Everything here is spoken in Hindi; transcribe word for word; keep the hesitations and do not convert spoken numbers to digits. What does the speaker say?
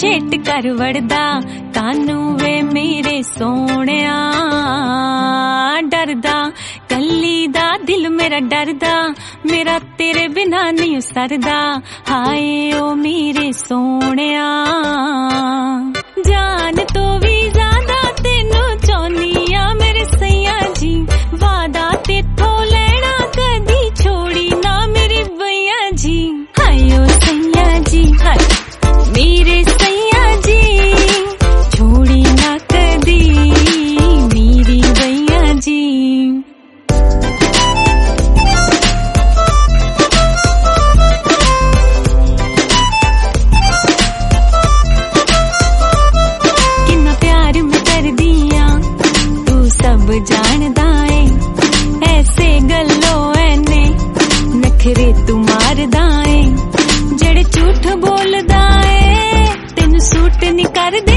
गेट कर वड़दा कानू वे मेरे सोहणिया डरदा कल्ली दा दिल मेरा डरदा मेरा तेरे बिना नहीं सरदा हाय ओ मेरे सोहणिया जान तो भी ज्यादा तेनू चाहनिया मेरे सैया जी वादा तेथों लेना कदी छोड़ी ना मेरी भैया जी हाय ओ सैया जी हाय मेरे सैया जी छोड़ी ना कदी मेरी भैया जी जानदा है ऐसे गल्लो ऐने नखरे तू मारदा है जेड़े झूठ बोलदा है तेनू सूट नहीं करदा।